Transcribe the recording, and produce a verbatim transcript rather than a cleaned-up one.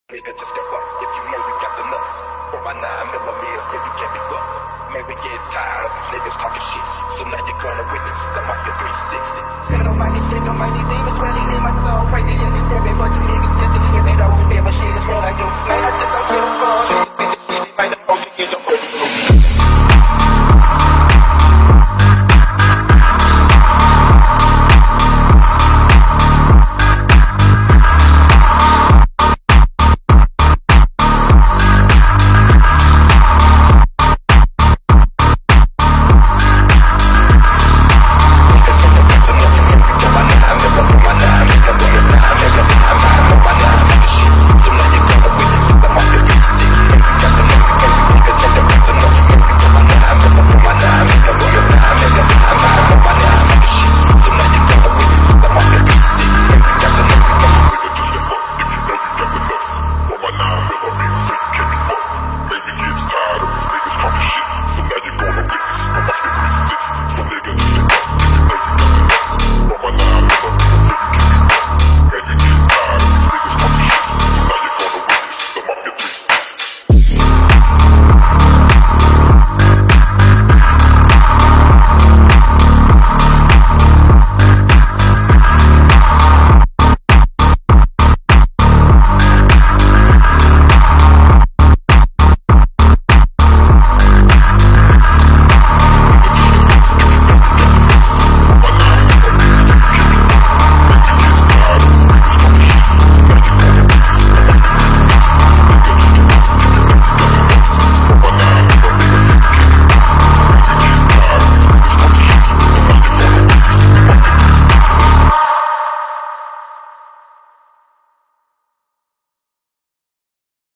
Nigga, just step up if you know we got the nuts. For my nine millimeters, if you can't be fucked. Man, we get tired of these niggas talking shit. So now you're gonna witness the Mafia three sixty. Send on my shit, on my demons dwelling in my soul. Crazy in this heaven, but you niggas just in the heaven, don't never shit.